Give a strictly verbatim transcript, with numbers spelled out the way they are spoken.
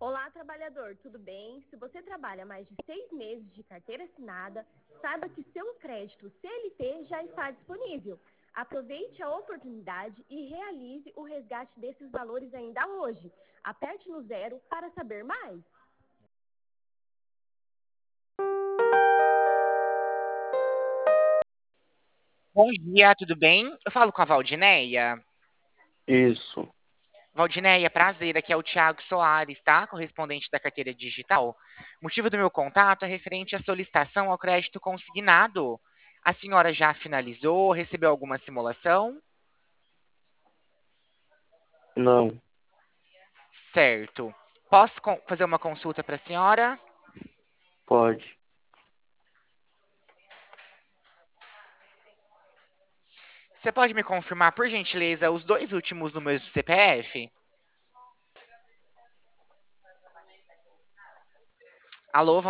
Olá, trabalhador, tudo bem? Se você trabalha mais de seis meses de carteira assinada, saiba que seu crédito C L T já está disponível. Aproveite a oportunidade e realize o resgate desses valores ainda hoje. Aperte no zero para saber mais. Bom dia, tudo bem? Eu falo com a Valdineia. Isso. Valdineia, prazer, aqui é o Thiago Soares, tá? Correspondente da carteira digital. O motivo do meu contato é referente à solicitação ao crédito consignado. A senhora já finalizou? Recebeu alguma simulação? Não, Certo. Posso con- fazer uma consulta para a senhora? pode. Você pode me confirmar, por gentileza, os dois últimos números do C P F? Alô,